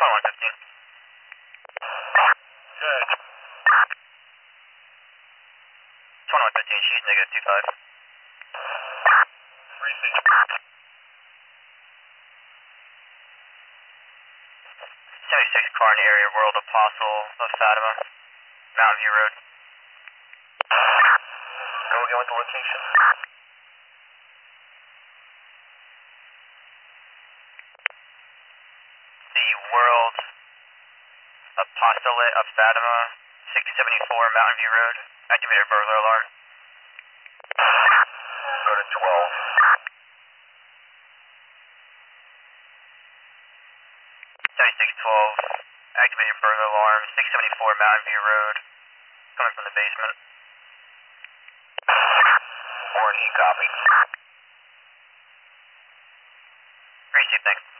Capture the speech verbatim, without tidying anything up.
twenty-one fifteen. Good. twenty-one fifteen, she's negative two five. Receive. seventy-six car in the area, World Apostle of Fatima, Mountain View Road. Go again with the location. The World Apostolate of Fatima, six seventy-four Mountain View Road, activated burglar alarm. Go to twelve. seventy-six twelve, activated burglar alarm, six seventy-four Mountain View Road, coming from the basement. Warren, he copy. Receive, thanks.